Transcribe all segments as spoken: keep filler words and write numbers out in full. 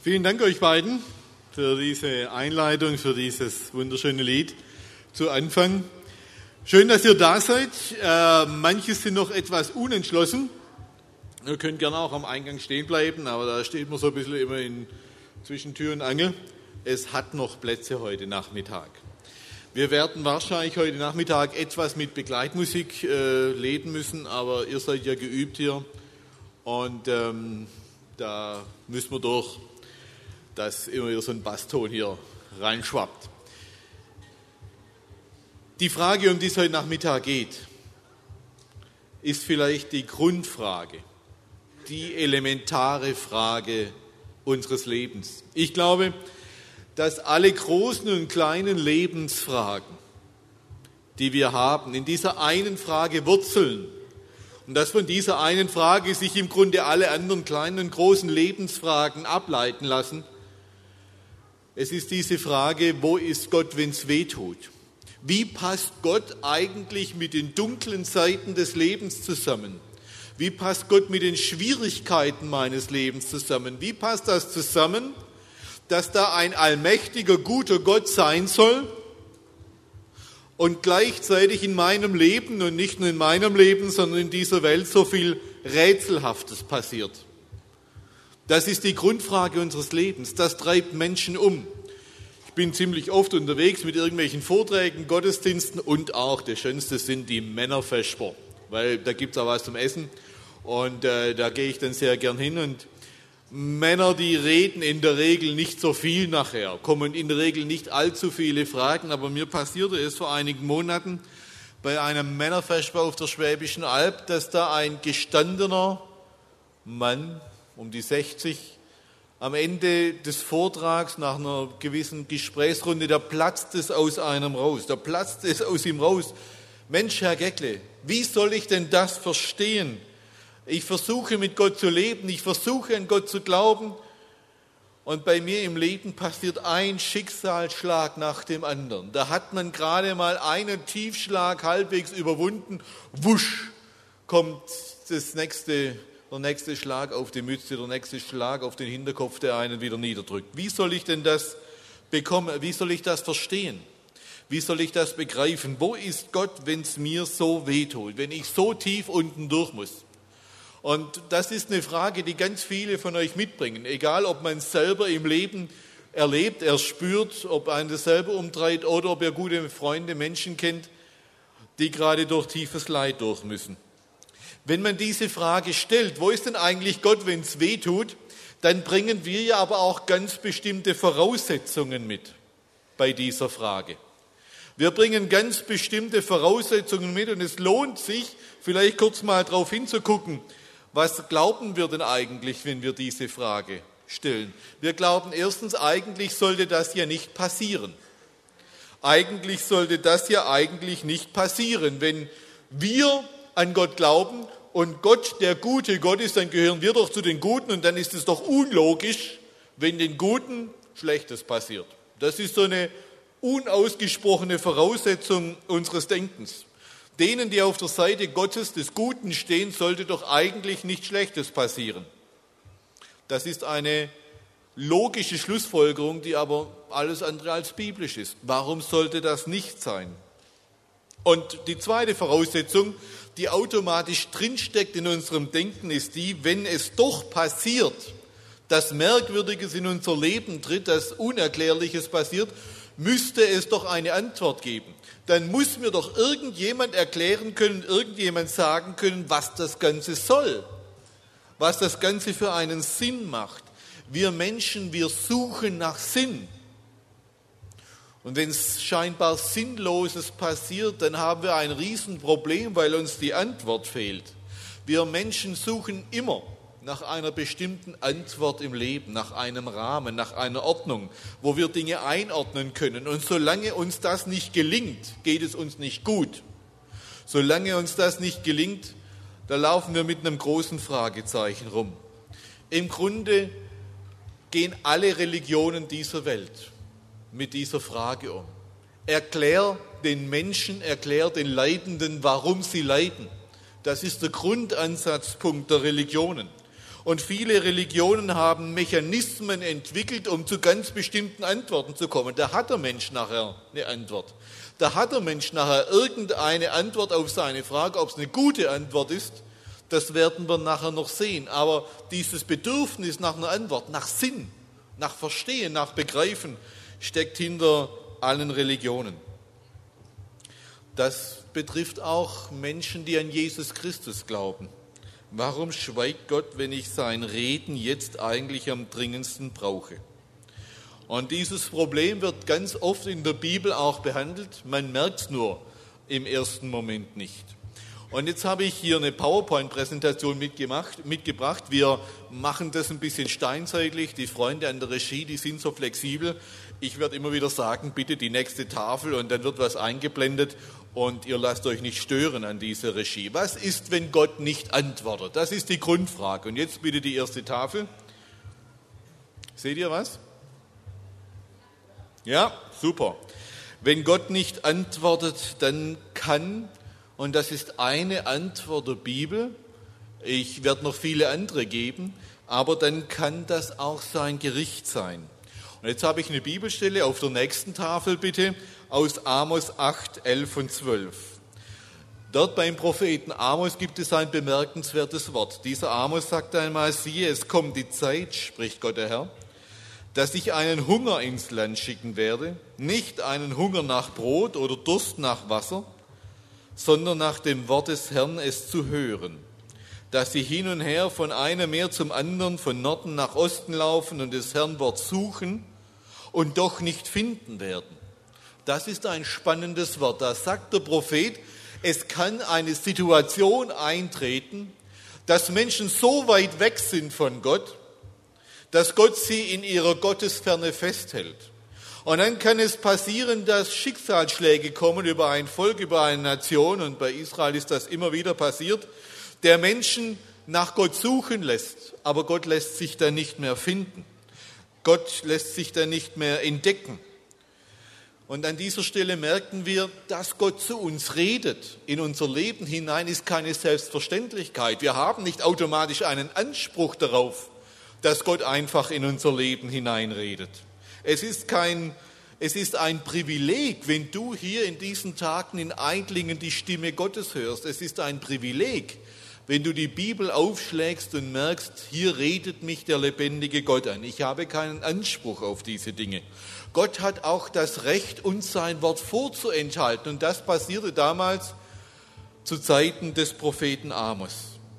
Vielen Dank euch beiden für diese Einleitung, für dieses wunderschöne Lied zu Anfang. Schön, dass ihr da seid. Äh, manche sind noch etwas unentschlossen. Ihr könnt gerne auch am Eingang stehen bleiben, aber da steht man so ein bisschen immer in zwischen Tür und Angel. Es hat noch Plätze heute Nachmittag. Wir werden wahrscheinlich heute Nachmittag etwas mit Begleitmusik äh, leben müssen, aber ihr seid ja geübt hier und ähm, da müssen wir durch, dass immer wieder so ein Basston hier reinschwappt. Die Frage, um die es heute Nachmittag geht, ist vielleicht die Grundfrage, die elementare Frage unseres Lebens. Ich glaube, dass alle großen und kleinen Lebensfragen, die wir haben, in dieser einen Frage wurzeln und dass von dieser einen Frage sich im Grunde alle anderen kleinen und großen Lebensfragen ableiten lassen. Es ist diese Frage, wo ist Gott, wenn es weh tut? Wie passt Gott eigentlich mit den dunklen Seiten des Lebens zusammen? Wie passt Gott mit den Schwierigkeiten meines Lebens zusammen? Wie passt das zusammen, dass da ein allmächtiger, guter Gott sein soll und gleichzeitig in meinem Leben und nicht nur in meinem Leben, sondern in dieser Welt so viel Rätselhaftes passiert? Das ist die Grundfrage unseres Lebens. Das treibt Menschen um. Ich bin ziemlich oft unterwegs mit irgendwelchen Vorträgen, Gottesdiensten und auch, das Schönste sind die Männervesper, weil da gibt es auch was zum Essen und äh, da gehe ich dann sehr gern hin und Männer, die reden in der Regel nicht so viel nachher, kommen in der Regel nicht allzu viele Fragen, aber mir passierte es vor einigen Monaten bei einem Männervesper auf der Schwäbischen Alb, dass da ein gestandener Mann um die sechzig, am Ende des Vortrags, nach einer gewissen Gesprächsrunde, da platzt es aus einem raus, da platzt es aus ihm raus. Mensch, Herr Geckle, wie soll ich denn das verstehen? Ich versuche mit Gott zu leben, ich versuche an Gott zu glauben und bei mir im Leben passiert ein Schicksalsschlag nach dem anderen. Da hat man gerade mal einen Tiefschlag halbwegs überwunden, wusch, kommt das nächste Der nächste Schlag auf die Mütze, der nächste Schlag auf den Hinterkopf, der einen wieder niederdrückt. Wie soll ich denn das bekommen? Wie soll ich das verstehen? Wie soll ich das begreifen? Wo ist Gott, wenn es mir so wehtut, wenn ich so tief unten durch muss? Und das ist eine Frage, die ganz viele von euch mitbringen. Egal, ob man es selber im Leben erlebt, er spürt, ob einen das selber umtreibt oder ob er gute Freunde, Menschen kennt, die gerade durch tiefes Leid durch müssen. Wenn man diese Frage stellt, wo ist denn eigentlich Gott, wenn es weh tut, dann bringen wir ja aber auch ganz bestimmte Voraussetzungen mit bei dieser Frage. Wir bringen ganz bestimmte Voraussetzungen mit und es lohnt sich, vielleicht kurz mal drauf hinzugucken, was glauben wir denn eigentlich, wenn wir diese Frage stellen? Wir glauben erstens, eigentlich sollte das ja nicht passieren. Eigentlich sollte das ja eigentlich nicht passieren, wenn wir an Gott glauben und Gott der gute Gott ist, dann gehören wir doch zu den Guten und dann ist es doch unlogisch, wenn den Guten Schlechtes passiert. Das ist so eine unausgesprochene Voraussetzung unseres Denkens. Denen, die auf der Seite Gottes des Guten stehen, sollte doch eigentlich nichts Schlechtes passieren. Das ist eine logische Schlussfolgerung, die aber alles andere als biblisch ist. Warum sollte das nicht sein? Und die zweite Voraussetzung, die automatisch drinsteckt in unserem Denken, ist die, wenn es doch passiert, dass Merkwürdiges in unser Leben tritt, dass Unerklärliches passiert, müsste es doch eine Antwort geben. Dann muss mir doch irgendjemand erklären können, irgendjemand sagen können, was das Ganze soll, was das Ganze für einen Sinn macht. Wir Menschen, wir suchen nach Sinn. Und wenn es scheinbar Sinnloses passiert, dann haben wir ein Riesenproblem, weil uns die Antwort fehlt. Wir Menschen suchen immer nach einer bestimmten Antwort im Leben, nach einem Rahmen, nach einer Ordnung, wo wir Dinge einordnen können. Und solange uns das nicht gelingt, geht es uns nicht gut. Solange uns das nicht gelingt, da laufen wir mit einem großen Fragezeichen rum. Im Grunde gehen alle Religionen dieser Welt mit dieser Frage um. Erklär den Menschen, erklär den Leidenden, warum sie leiden. Das ist der Grundansatzpunkt der Religionen. Und viele Religionen haben Mechanismen entwickelt, um zu ganz bestimmten Antworten zu kommen. Da hat der Mensch nachher eine Antwort. Da hat der Mensch nachher irgendeine Antwort auf seine Frage. Ob es eine gute Antwort ist, das werden wir nachher noch sehen. Aber dieses Bedürfnis nach einer Antwort, nach Sinn, nach Verstehen, nach Begreifen, steckt hinter allen Religionen. Das betrifft auch Menschen, die an Jesus Christus glauben. Warum schweigt Gott, wenn ich sein Reden jetzt eigentlich am dringendsten brauche? Und dieses Problem wird ganz oft in der Bibel auch behandelt. Man merkt es nur im ersten Moment nicht. Und jetzt habe ich hier eine PowerPoint-Präsentation mitgemacht, mitgebracht. Wir machen das ein bisschen steinzeitlich. Die Freunde an der Regie, die sind so flexibel. Ich werde immer wieder sagen, bitte die nächste Tafel, und dann wird was eingeblendet und ihr lasst euch nicht stören an dieser Regie. Was ist, wenn Gott nicht antwortet? Das ist die Grundfrage. Und jetzt bitte die erste Tafel. Seht ihr was? Ja, super. Wenn Gott nicht antwortet, dann kann, und das ist eine Antwort der Bibel, ich werde noch viele andere geben, aber dann kann das auch sein Gericht sein. Und jetzt habe ich eine Bibelstelle auf der nächsten Tafel, bitte, aus Amos acht, elf und zwölf. Dort beim Propheten Amos gibt es ein bemerkenswertes Wort. Dieser Amos sagt einmal, siehe, es kommt die Zeit, spricht Gott der Herr, dass ich einen Hunger ins Land schicken werde, nicht einen Hunger nach Brot oder Durst nach Wasser, sondern nach dem Wort des Herrn es zu hören, dass sie hin und her von einem Meer zum anderen, von Norden nach Osten laufen und des Herrn Wort suchen und doch nicht finden werden. Das ist ein spannendes Wort. Da sagt der Prophet, es kann eine Situation eintreten, dass Menschen so weit weg sind von Gott, dass Gott sie in ihrer Gottesferne festhält. Und dann kann es passieren, dass Schicksalsschläge kommen über ein Volk, über eine Nation, und bei Israel ist das immer wieder passiert, der Menschen nach Gott suchen lässt, aber Gott lässt sich dann nicht mehr finden. Gott lässt sich dann nicht mehr entdecken. Und an dieser Stelle merken wir, dass Gott zu uns redet. In unser Leben hinein ist keine Selbstverständlichkeit. Wir haben nicht automatisch einen Anspruch darauf, dass Gott einfach in unser Leben hineinredet. Es ist kein, es ist ein Privileg, wenn du hier in diesen Tagen in Eidlingen die Stimme Gottes hörst. Es ist ein Privileg, wenn du die Bibel aufschlägst und merkst, hier redet mich der lebendige Gott an. Ich habe keinen Anspruch auf diese Dinge. Gott hat auch das Recht, uns sein Wort vorzuenthalten. Und das passierte damals zu Zeiten des Propheten Amos.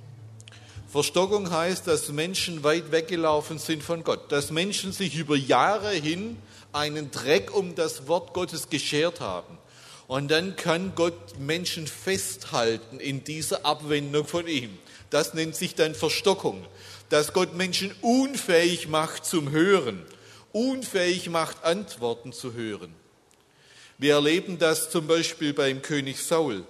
Verstockung heißt, dass Menschen weit weggelaufen sind von Gott, dass Menschen sich über Jahre hin einen Dreck um das Wort Gottes geschert haben. Und dann kann Gott Menschen festhalten in dieser Abwendung von ihm. Das nennt sich dann Verstockung, dass Gott Menschen unfähig macht zum Hören, unfähig macht, Antworten zu hören. Wir erleben das zum Beispiel beim König Saul.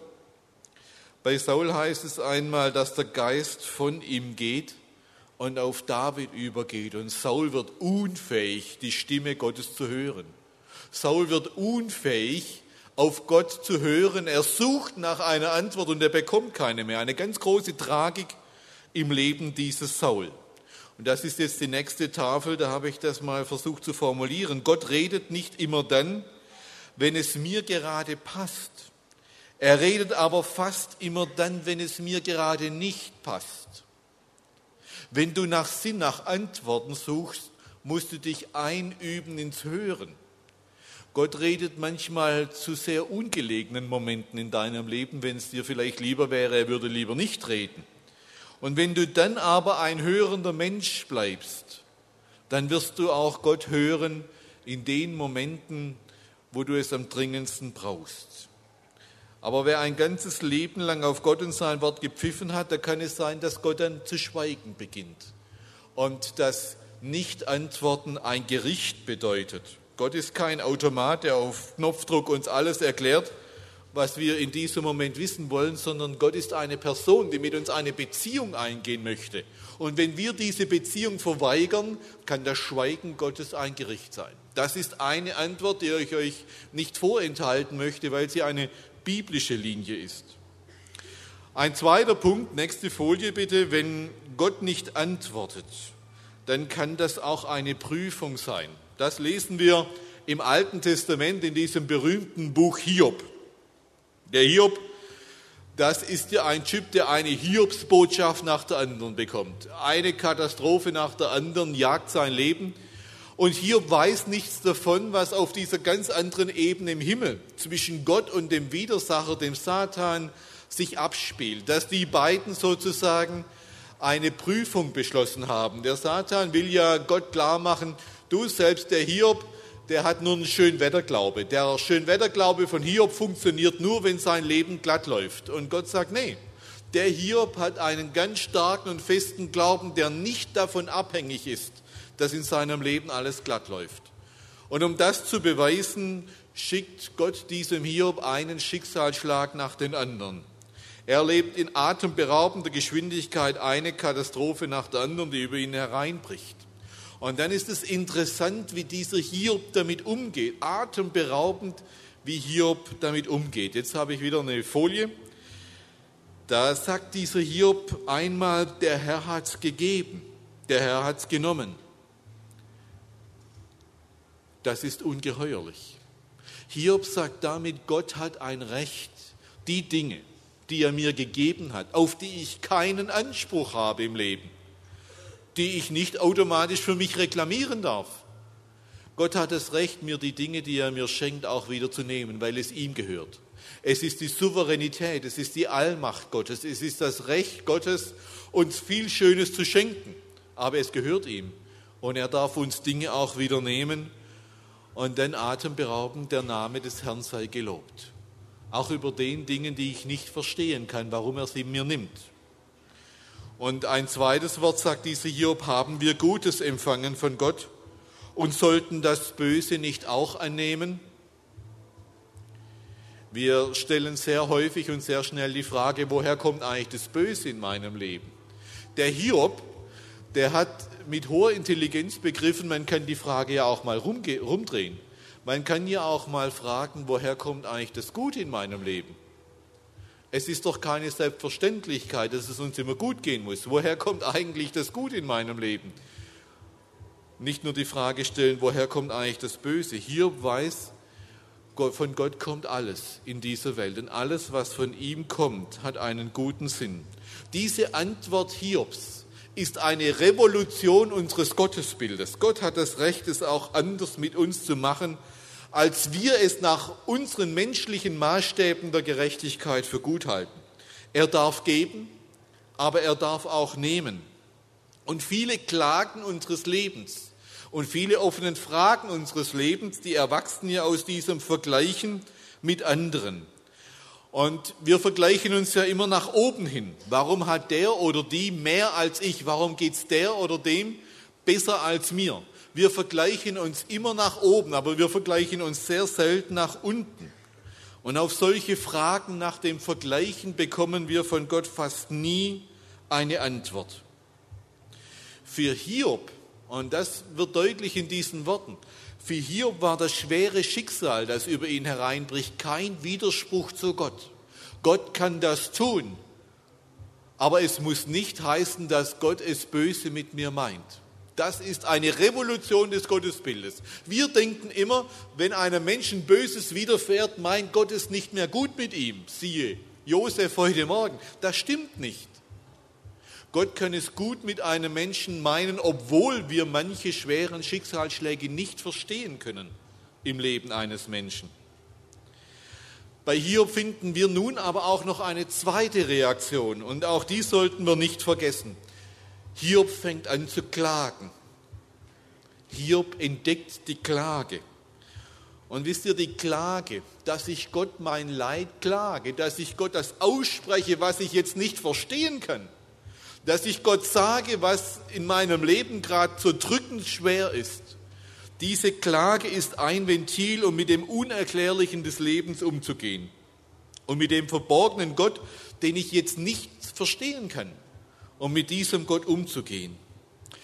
Bei Saul heißt es einmal, dass der Geist von ihm geht und auf David übergeht. Und Saul wird unfähig, die Stimme Gottes zu hören. Saul wird unfähig, auf Gott zu hören. Er sucht nach einer Antwort und er bekommt keine mehr. Eine ganz große Tragik im Leben dieses Saul. Und das ist jetzt die nächste Tafel, da habe ich das mal versucht zu formulieren. Gott redet nicht immer dann, wenn es mir gerade passt. Er redet aber fast immer dann, wenn es mir gerade nicht passt. Wenn du nach Sinn, nach Antworten suchst, musst du dich einüben ins Hören. Gott redet manchmal zu sehr ungelegenen Momenten in deinem Leben, wenn es dir vielleicht lieber wäre, er würde lieber nicht reden. Und wenn du dann aber ein hörender Mensch bleibst, dann wirst du auch Gott hören in den Momenten, wo du es am dringendsten brauchst. Aber wer ein ganzes Leben lang auf Gott und sein Wort gepfiffen hat, da kann es sein, dass Gott dann zu schweigen beginnt. Und das Nicht-Antworten ein Gericht bedeutet. Gott ist kein Automat, der auf Knopfdruck uns alles erklärt, was wir in diesem Moment wissen wollen, sondern Gott ist eine Person, die mit uns eine Beziehung eingehen möchte. Und wenn wir diese Beziehung verweigern, kann das Schweigen Gottes ein Gericht sein. Das ist eine Antwort, die ich euch nicht vorenthalten möchte, weil sie eine biblische Linie ist. Ein zweiter Punkt, nächste Folie bitte, wenn Gott nicht antwortet, dann kann das auch eine Prüfung sein. Das lesen wir im Alten Testament in diesem berühmten Buch Hiob. Der Hiob, das ist ja ein Typ, der eine Hiobsbotschaft nach der anderen bekommt. Eine Katastrophe nach der anderen jagt sein Leben. Und Hiob weiß nichts davon, was auf dieser ganz anderen Ebene im Himmel zwischen Gott und dem Widersacher, dem Satan, sich abspielt. Dass die beiden sozusagen eine Prüfung beschlossen haben. Der Satan will ja Gott klar machen, du selbst, der Hiob, der hat nur einen Schönwetterglaube. Der Schönwetterglaube von Hiob funktioniert nur, wenn sein Leben glatt läuft. Und Gott sagt, nee, der Hiob hat einen ganz starken und festen Glauben, der nicht davon abhängig ist, dass in seinem Leben alles glatt läuft. Und um das zu beweisen, schickt Gott diesem Hiob einen Schicksalsschlag nach den anderen. Er lebt in atemberaubender Geschwindigkeit eine Katastrophe nach der anderen, die über ihn hereinbricht. Und dann ist es interessant, wie dieser Hiob damit umgeht. Atemberaubend, wie Hiob damit umgeht. Jetzt habe ich wieder eine Folie. Da sagt dieser Hiob einmal, der Herr hat es gegeben, der Herr hat es genommen. Das ist ungeheuerlich. Hiob sagt damit, Gott hat ein Recht, die Dinge, die er mir gegeben hat, auf die ich keinen Anspruch habe im Leben, die ich nicht automatisch für mich reklamieren darf. Gott hat das Recht, mir die Dinge, die er mir schenkt, auch wieder zu nehmen, weil es ihm gehört. Es ist die Souveränität, es ist die Allmacht Gottes, es ist das Recht Gottes, uns viel Schönes zu schenken. Aber es gehört ihm und er darf uns Dinge auch wieder nehmen. Und dann atemberaubend, der Name des Herrn sei gelobt. Auch über den Dingen, die ich nicht verstehen kann, warum er sie mir nimmt. Und ein zweites Wort sagt dieser Hiob, haben wir Gutes empfangen von Gott und sollten das Böse nicht auch annehmen? Wir stellen sehr häufig und sehr schnell die Frage, woher kommt eigentlich das Böse in meinem Leben? Der Hiob, der hat mit hoher Intelligenz begriffen, man kann die Frage ja auch mal rumge- rumdrehen. Man kann ja auch mal fragen, woher kommt eigentlich das Gute in meinem Leben? Es ist doch keine Selbstverständlichkeit, dass es uns immer gut gehen muss. Woher kommt eigentlich das Gute in meinem Leben? Nicht nur die Frage stellen, woher kommt eigentlich das Böse? Hiob weiß, von Gott kommt alles in dieser Welt. Und alles, was von ihm kommt, hat einen guten Sinn. Diese Antwort Hiobs ist eine Revolution unseres Gottesbildes. Gott hat das Recht, es auch anders mit uns zu machen, als wir es nach unseren menschlichen Maßstäben der Gerechtigkeit für gut halten. Er darf geben, aber er darf auch nehmen. Und viele Klagen unseres Lebens und viele offenen Fragen unseres Lebens, die erwachsen ja aus diesem Vergleichen mit anderen. Und wir vergleichen uns ja immer nach oben hin. Warum hat der oder die mehr als ich? Warum geht es der oder dem besser als mir? Wir vergleichen uns immer nach oben, aber wir vergleichen uns sehr selten nach unten. Und auf solche Fragen nach dem Vergleichen bekommen wir von Gott fast nie eine Antwort. Für Hiob, und das wird deutlich in diesen Worten, für Hiob war das schwere Schicksal, das über ihn hereinbricht, kein Widerspruch zu Gott. Gott kann das tun, aber es muss nicht heißen, dass Gott es böse mit mir meint. Das ist eine Revolution des Gottesbildes. Wir denken immer, wenn einem Menschen Böses widerfährt, meint Gott es nicht mehr gut mit ihm. Siehe, Josef heute Morgen. Das stimmt nicht. Gott kann es gut mit einem Menschen meinen, obwohl wir manche schweren Schicksalsschläge nicht verstehen können im Leben eines Menschen. Bei Hiob finden wir nun aber auch noch eine zweite Reaktion und auch die sollten wir nicht vergessen. Hiob fängt an zu klagen. Hiob entdeckt die Klage. Und wisst ihr, die Klage, dass ich Gott mein Leid klage, dass ich Gott das ausspreche, was ich jetzt nicht verstehen kann, dass ich Gott sage, was in meinem Leben gerade so drückend schwer ist. Diese Klage ist ein Ventil, um mit dem Unerklärlichen des Lebens umzugehen und mit dem verborgenen Gott, den ich jetzt nicht verstehen kann, um mit diesem Gott umzugehen.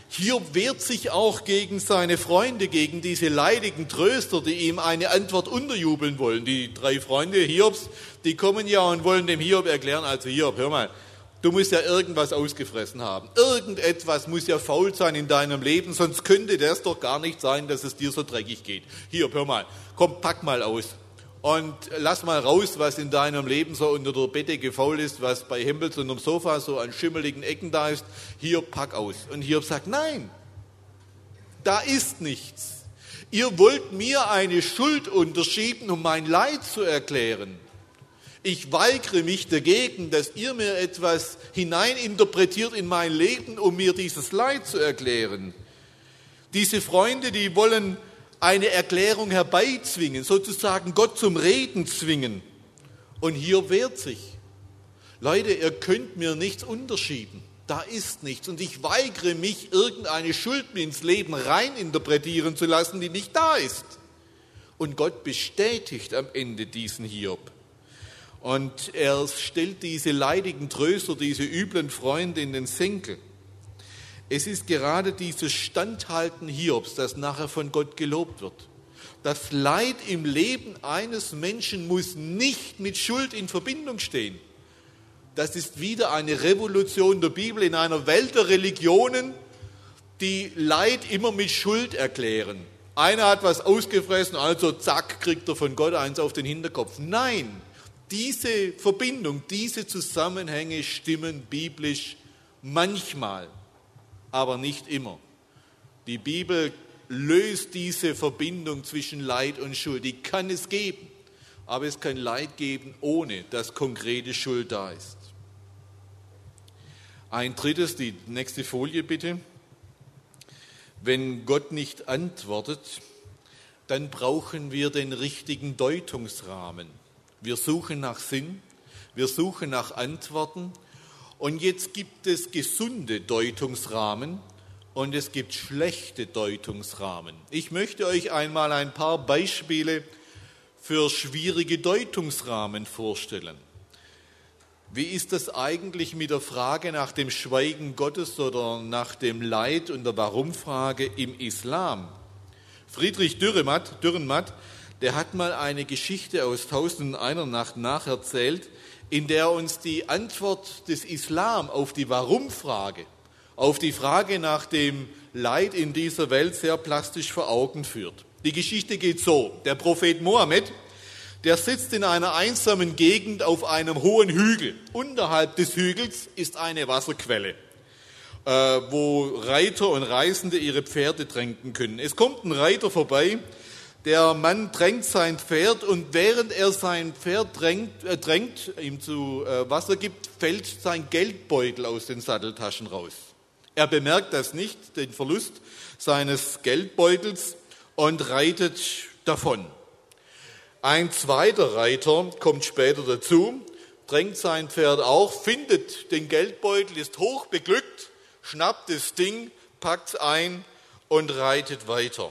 Hiob wehrt sich auch gegen seine Freunde, gegen diese leidigen Tröster, die ihm eine Antwort unterjubeln wollen. Die drei Freunde Hiobs, die kommen ja und wollen dem Hiob erklären, also Hiob, hör mal, du musst ja irgendwas ausgefressen haben. Irgendetwas muss ja faul sein in deinem Leben, sonst könnte das doch gar nicht sein, dass es dir so dreckig geht. Hiob, hör mal, komm, pack mal aus. Und lass mal raus, was in deinem Leben so unter der Bettdecke faul ist, was bei Hempels unterm Sofa so an schimmeligen Ecken da ist. Hiob, pack aus. Und Hiob sagt, nein, da ist nichts. Ihr wollt mir eine Schuld unterschieben, um mein Leid zu erklären. Ich weigere mich dagegen, dass ihr mir etwas hineininterpretiert in mein Leben, um mir dieses Leid zu erklären. Diese Freunde, die wollen eine Erklärung herbeizwingen, sozusagen Gott zum Reden zwingen. Und hier wehrt sich. Leute, ihr könnt mir nichts unterschieben. Da ist nichts. Und ich weigere mich, irgendeine Schuld mir ins Leben reininterpretieren zu lassen, die nicht da ist. Und Gott bestätigt am Ende diesen Hiob. Und er stellt diese leidigen Tröster, diese üblen Freunde in den Senkel. Es ist gerade dieses Standhalten Hiobs, das nachher von Gott gelobt wird. Das Leid im Leben eines Menschen muss nicht mit Schuld in Verbindung stehen. Das ist wieder eine Revolution der Bibel in einer Welt der Religionen, die Leid immer mit Schuld erklären. Einer hat was ausgefressen, also zack, kriegt er von Gott eins auf den Hinterkopf. Nein, diese Verbindung, diese Zusammenhänge stimmen biblisch manchmal, aber nicht immer. Die Bibel löst diese Verbindung zwischen Leid und Schuld. Die kann es geben, aber es kann Leid geben, ohne dass konkrete Schuld da ist. Ein drittes, die nächste Folie bitte. Wenn Gott nicht antwortet, dann brauchen wir den richtigen Deutungsrahmen. Wir suchen nach Sinn, wir suchen nach Antworten. Und jetzt gibt es gesunde Deutungsrahmen und es gibt schlechte Deutungsrahmen. Ich möchte euch einmal ein paar Beispiele für schwierige Deutungsrahmen vorstellen. Wie ist das eigentlich mit der Frage nach dem Schweigen Gottes oder nach dem Leid und der Warum-Frage im Islam? Friedrich Dürrenmatt, Dürrenmatt, der hat mal eine Geschichte aus Tausend und einer Nacht nacherzählt, in der uns die Antwort des Islam auf die Warum-Frage, auf die Frage nach dem Leid in dieser Welt sehr plastisch vor Augen führt. Die Geschichte geht so: Der Prophet Mohammed, der sitzt in einer einsamen Gegend auf einem hohen Hügel. Unterhalb des Hügels ist eine Wasserquelle, wo Reiter und Reisende ihre Pferde tränken können. Es kommt ein Reiter vorbei. Der Mann drängt sein Pferd und während er sein Pferd drängt, äh, drängt ihm zu äh, Wasser gibt, fällt sein Geldbeutel aus den Satteltaschen raus. Er bemerkt das nicht, den Verlust seines Geldbeutels, und reitet davon. Ein zweiter Reiter kommt später dazu, drängt sein Pferd auch, findet den Geldbeutel, ist hochbeglückt, schnappt das Ding, packt es ein und reitet weiter.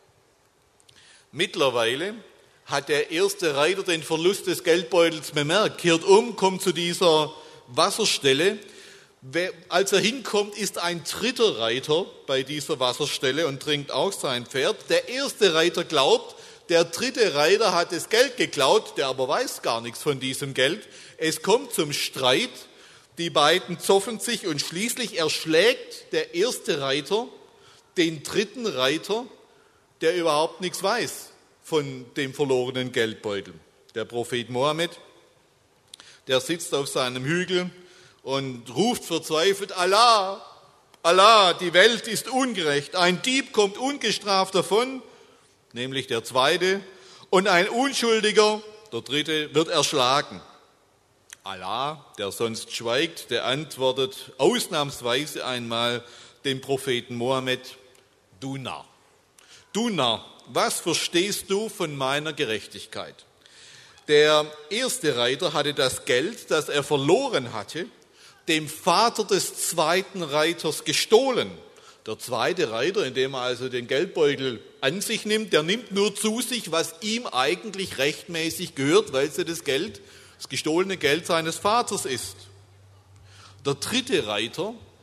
Mittlerweile hat der erste Reiter den Verlust des Geldbeutels bemerkt, kehrt um, kommt zu dieser Wasserstelle. Als er hinkommt, ist ein dritter Reiter bei dieser Wasserstelle und trinkt auch sein Pferd. Der erste Reiter glaubt, der dritte Reiter hat das Geld geklaut, der aber weiß gar nichts von diesem Geld. Es kommt zum Streit, die beiden zoffen sich und schließlich erschlägt der erste Reiter den dritten Reiter, der überhaupt nichts weiß von dem verlorenen Geldbeutel. Der Prophet Mohammed, der sitzt auf seinem Hügel und ruft verzweifelt: Allah, Allah, die Welt ist ungerecht. Ein Dieb kommt ungestraft davon, nämlich der zweite, und ein Unschuldiger, der dritte, wird erschlagen. Allah, der sonst schweigt, der antwortet ausnahmsweise einmal dem Propheten Mohammed: Du Narr, du Narr, was verstehst du von meiner Gerechtigkeit? Der erste Reiter hatte das Geld, das er verloren hatte, dem Vater des zweiten Reiters gestohlen. Der zweite Reiter, indem er also den Geldbeutel an sich nimmt, der nimmt nur zu sich, was ihm eigentlich rechtmäßig gehört, weil es ja das Geld, das gestohlene Geld seines Vaters ist. Der dritte Reiter,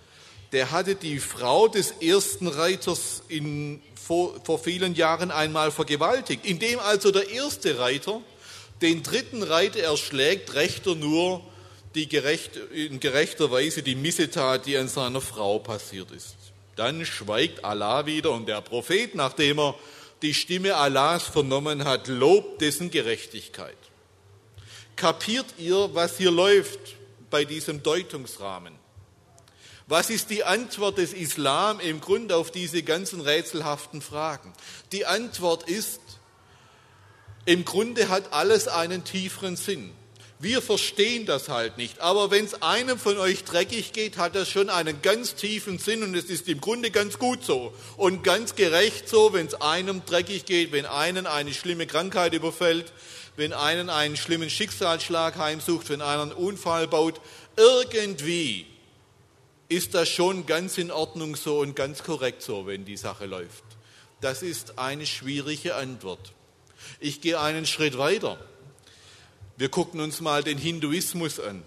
der hatte die Frau des ersten Reiters in, vor, vor vielen Jahren einmal vergewaltigt. Indem also der erste Reiter den dritten Reiter erschlägt, rächt er nur die gerecht, in gerechter Weise die Missetat, die an seiner Frau passiert ist. Dann schweigt Allah wieder und der Prophet, nachdem er die Stimme Allahs vernommen hat, lobt dessen Gerechtigkeit. Kapiert ihr, was hier läuft bei diesem Deutungsrahmen? Was ist die Antwort des Islam im Grunde auf diese ganzen rätselhaften Fragen? Die Antwort ist, im Grunde hat alles einen tieferen Sinn. Wir verstehen das halt nicht, aber wenn es einem von euch dreckig geht, hat das schon einen ganz tiefen Sinn und es ist im Grunde ganz gut so und ganz gerecht so, wenn es einem dreckig geht, wenn einen eine schlimme Krankheit überfällt, wenn einen einen schlimmen Schicksalsschlag heimsucht, wenn einer einen Unfall baut. Irgendwie ist das schon ganz in Ordnung so und ganz korrekt so, wenn die Sache läuft. Das ist eine schwierige Antwort. Ich gehe einen Schritt weiter. Wir gucken uns mal den Hinduismus an.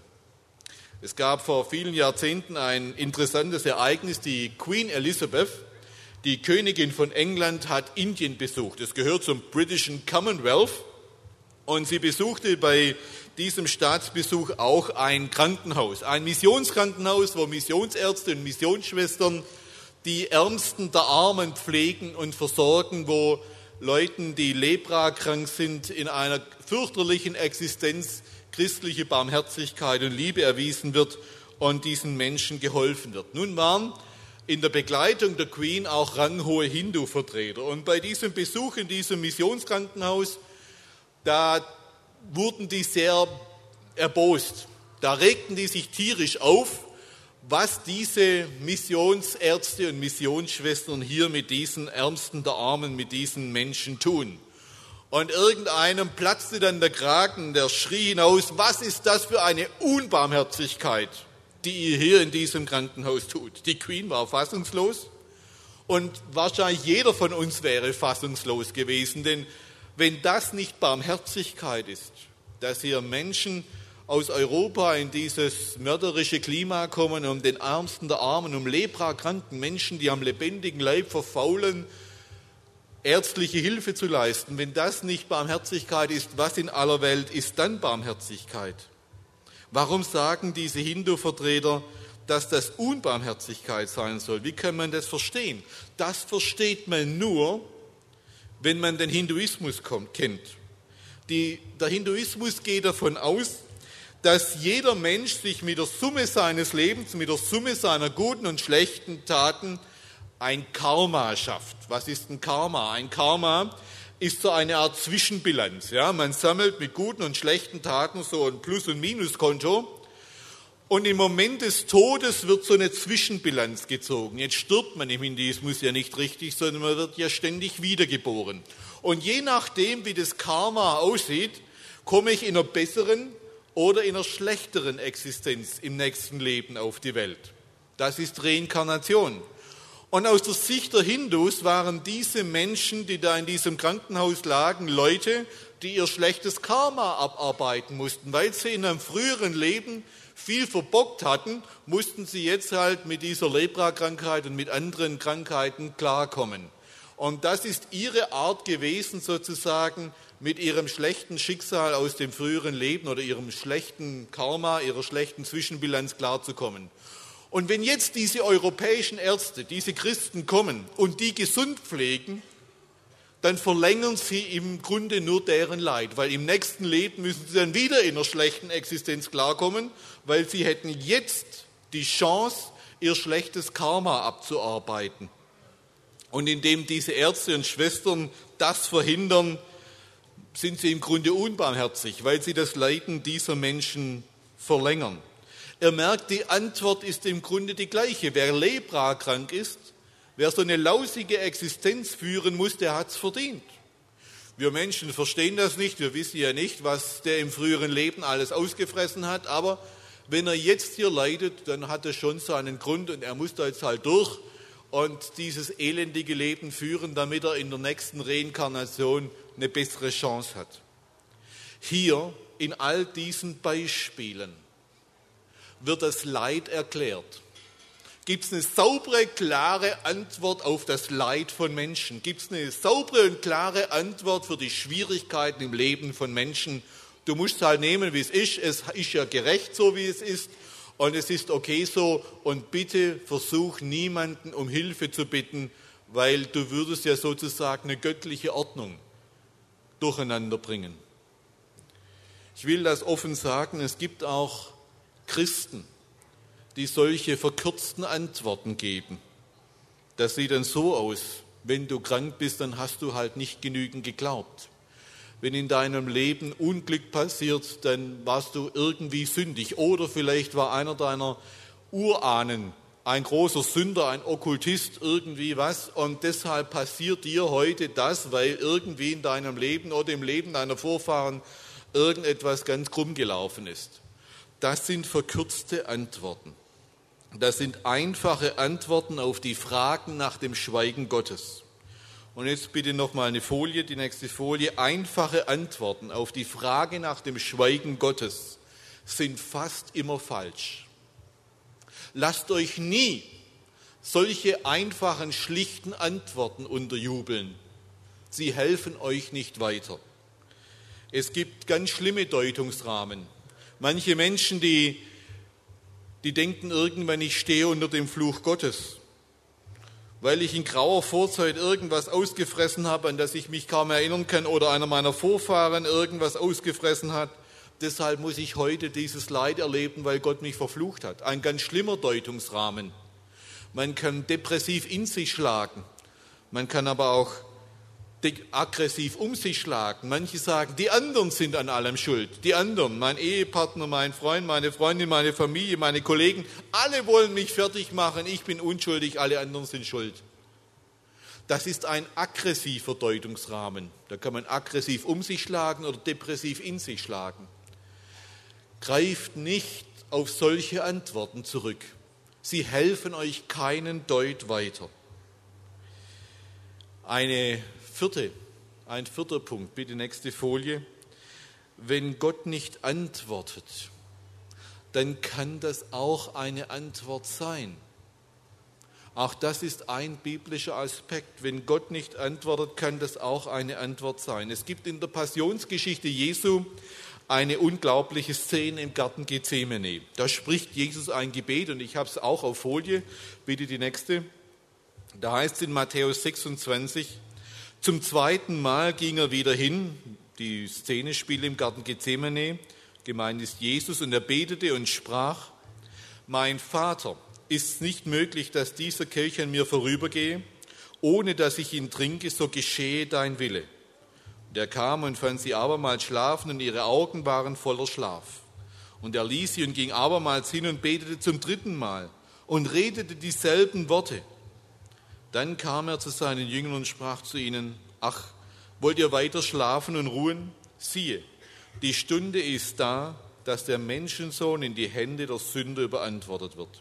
Es gab vor vielen Jahrzehnten ein interessantes Ereignis. Die Queen Elizabeth, die Königin von England, hat Indien besucht. Es gehört zum britischen Commonwealth. Und sie besuchte bei diesem Staatsbesuch auch ein Krankenhaus, ein Missionskrankenhaus, wo Missionsärzte und Missionsschwestern die Ärmsten der Armen pflegen und versorgen, wo Leuten, die leprakrank sind, in einer fürchterlichen Existenz christliche Barmherzigkeit und Liebe erwiesen wird und diesen Menschen geholfen wird. Nun waren in der Begleitung der Queen auch ranghohe Hindu-Vertreter. Und bei diesem Besuch in diesem Missionskrankenhaus, da wurden die sehr erbost. Da regten die sich tierisch auf, was diese Missionsärzte und Missionsschwestern hier mit diesen Ärmsten der Armen, mit diesen Menschen tun. Und irgendeinem platzte dann der Kragen, der schrie hinaus, was ist das für eine Unbarmherzigkeit, die ihr hier in diesem Krankenhaus tut? Die Queen war fassungslos und wahrscheinlich jeder von uns wäre fassungslos gewesen, denn wenn das nicht Barmherzigkeit ist, dass hier Menschen aus Europa in dieses mörderische Klima kommen, um den Ärmsten der Armen, um leprakranken Menschen, die am lebendigen Leib verfaulen, ärztliche Hilfe zu leisten. Wenn das nicht Barmherzigkeit ist, was in aller Welt ist dann Barmherzigkeit? Warum sagen diese Hindu-Vertreter, dass das Unbarmherzigkeit sein soll? Wie kann man das verstehen? Das versteht man nur, wenn man den Hinduismus kommt, kennt. Die, der Hinduismus geht davon aus, dass jeder Mensch sich mit der Summe seines Lebens, mit der Summe seiner guten und schlechten Taten ein Karma schafft. Was ist ein Karma? Ein Karma ist so eine Art Zwischenbilanz. Ja? Man sammelt mit guten und schlechten Taten so ein Plus- und Minuskonto und im Moment des Todes wird so eine Zwischenbilanz gezogen. Jetzt stirbt man im Hinduismus ja nicht richtig, sondern man wird ja ständig wiedergeboren. Und je nachdem, wie das Karma aussieht, komme ich in einer besseren oder in einer schlechteren Existenz im nächsten Leben auf die Welt. Das ist Reinkarnation. Und aus der Sicht der Hindus waren diese Menschen, die da in diesem Krankenhaus lagen, Leute, die ihr schlechtes Karma abarbeiten mussten. Weil sie in einem früheren Leben viel verbockt hatten, mussten sie jetzt halt mit dieser Leprakrankheit und mit anderen Krankheiten klarkommen. Und das ist ihre Art gewesen, sozusagen mit ihrem schlechten Schicksal aus dem früheren Leben oder ihrem schlechten Karma, ihrer schlechten Zwischenbilanz klarzukommen. Und wenn jetzt diese europäischen Ärzte, diese Christen kommen und die gesund pflegen, dann verlängern sie im Grunde nur deren Leid, weil im nächsten Leben müssen sie dann wieder in einer schlechten Existenz klarkommen, weil sie hätten jetzt die Chance, ihr schlechtes Karma abzuarbeiten. Und indem diese Ärzte und Schwestern das verhindern, sind sie im Grunde unbarmherzig, weil sie das Leiden dieser Menschen verlängern. Er merkt, die Antwort ist im Grunde die gleiche. Wer leprakrank ist, wer so eine lausige Existenz führen muss, der hat es verdient. Wir Menschen verstehen das nicht, wir wissen ja nicht, was der im früheren Leben alles ausgefressen hat, aber wenn er jetzt hier leidet, dann hat er schon seinen Grund und er muss da jetzt halt durch und dieses elendige Leben führen, damit er in der nächsten Reinkarnation eine bessere Chance hat. Hier in all diesen Beispielen wird das Leid erklärt. Gibt es eine saubere, klare Antwort auf das Leid von Menschen? Gibt es eine saubere und klare Antwort für die Schwierigkeiten im Leben von Menschen? Du musst halt nehmen, wie es ist. Es ist ja gerecht so, wie es ist. Und es ist okay so. Und bitte versuch niemanden um Hilfe zu bitten, weil du würdest ja sozusagen eine göttliche Ordnung durcheinander bringen. Ich will das offen sagen, es gibt auch Christen, die solche verkürzten Antworten geben. Das sieht dann so aus, wenn du krank bist, dann hast du halt nicht genügend geglaubt. Wenn in deinem Leben Unglück passiert, dann warst du irgendwie sündig. Oder vielleicht war einer deiner Urahnen ein großer Sünder, ein Okkultist, irgendwie was. Und deshalb passiert dir heute das, weil irgendwie in deinem Leben oder im Leben deiner Vorfahren irgendetwas ganz krumm gelaufen ist. Das sind verkürzte Antworten. Das sind einfache Antworten auf die Fragen nach dem Schweigen Gottes. Und jetzt bitte nochmal eine Folie, die nächste Folie. Einfache Antworten auf die Frage nach dem Schweigen Gottes sind fast immer falsch. Lasst euch nie solche einfachen, schlichten Antworten unterjubeln. Sie helfen euch nicht weiter. Es gibt ganz schlimme Deutungsrahmen. Manche Menschen, die Die denken irgendwann, ich stehe unter dem Fluch Gottes, weil ich in grauer Vorzeit irgendwas ausgefressen habe, an das ich mich kaum erinnern kann, oder einer meiner Vorfahren irgendwas ausgefressen hat. Deshalb muss ich heute dieses Leid erleben, weil Gott mich verflucht hat. Ein ganz schlimmer Deutungsrahmen. Man kann depressiv in sich schlagen, man kann aber auch aggressiv um sich schlagen. Manche sagen, die anderen sind an allem schuld. Die anderen, mein Ehepartner, mein Freund, meine Freundin, meine Familie, meine Kollegen, alle wollen mich fertig machen, ich bin unschuldig, alle anderen sind schuld. Das ist ein aggressiver Deutungsrahmen. Da kann man aggressiv um sich schlagen oder depressiv in sich schlagen. Greift nicht auf solche Antworten zurück. Sie helfen euch keinen Deut weiter. Eine Vierte, ein vierter Punkt, bitte nächste Folie. Wenn Gott nicht antwortet, dann kann das auch eine Antwort sein. Auch das ist ein biblischer Aspekt. Wenn Gott nicht antwortet, kann das auch eine Antwort sein. Es gibt in der Passionsgeschichte Jesu eine unglaubliche Szene im Garten Gethsemane. Da spricht Jesus ein Gebet und ich habe es auch auf Folie, bitte die nächste. Da heißt es in Matthäus sechsundzwanzig, zum zweiten Mal ging er wieder hin, die Szene spielt im Garten Gethsemane, gemeint ist Jesus, und er betete und sprach, mein Vater, ist es nicht möglich, dass dieser Kelch an mir vorübergehe, ohne dass ich ihn trinke, so geschehe dein Wille. Und er kam und fand sie abermals schlafen und ihre Augen waren voller Schlaf. Und er ließ sie und ging abermals hin und betete zum dritten Mal und redete dieselben Worte. Dann kam er zu seinen Jüngern und sprach zu ihnen, ach, wollt ihr weiter schlafen und ruhen? Siehe, die Stunde ist da, dass der Menschensohn in die Hände der Sünder überantwortet wird.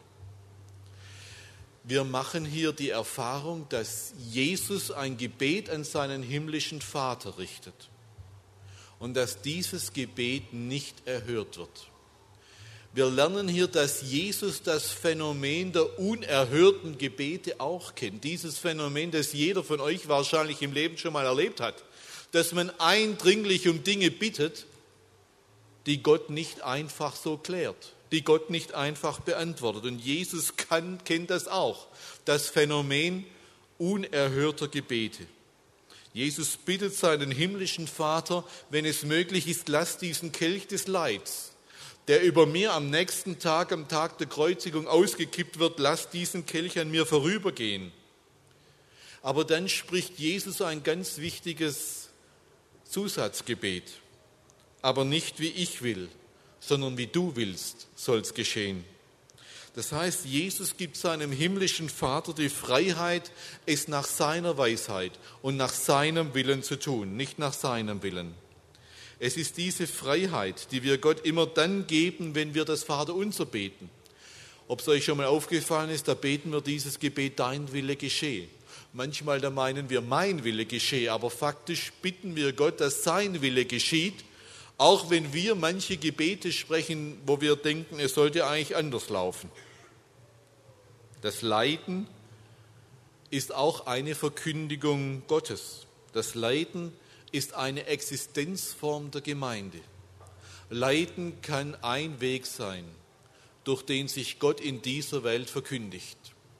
Wir machen hier die Erfahrung, dass Jesus ein Gebet an seinen himmlischen Vater richtet und dass dieses Gebet nicht erhört wird. Wir lernen hier, dass Jesus das Phänomen der unerhörten Gebete auch kennt. Dieses Phänomen, das jeder von euch wahrscheinlich im Leben schon mal erlebt hat. Dass man eindringlich um Dinge bittet, die Gott nicht einfach so klärt, die Gott nicht einfach beantwortet. Und Jesus kann, kennt das auch, das Phänomen unerhörter Gebete. Jesus bittet seinen himmlischen Vater, wenn es möglich ist, lass diesen Kelch des Leids, der über mir am nächsten Tag, am Tag der Kreuzigung ausgekippt wird, lass diesen Kelch an mir vorübergehen. Aber dann spricht Jesus ein ganz wichtiges Zusatzgebet. Aber nicht wie ich will, sondern wie du willst, soll es geschehen. Das heißt, Jesus gibt seinem himmlischen Vater die Freiheit, es nach seiner Weisheit und nach seinem Willen zu tun, nicht nach seinem Willen. Es ist diese Freiheit, die wir Gott immer dann geben, wenn wir das Vaterunser beten. Ob es euch schon mal aufgefallen ist, da beten wir dieses Gebet, dein Wille geschehe. Manchmal da meinen wir, mein Wille geschehe, aber faktisch bitten wir Gott, dass sein Wille geschieht, auch wenn wir manche Gebete sprechen, wo wir denken, es sollte eigentlich anders laufen. Das Leiden ist auch eine Verkündigung Gottes. Das Leiden ist eine Existenzform der Gemeinde. Leiden kann ein Weg sein, durch den sich Gott in dieser Welt verkündigt.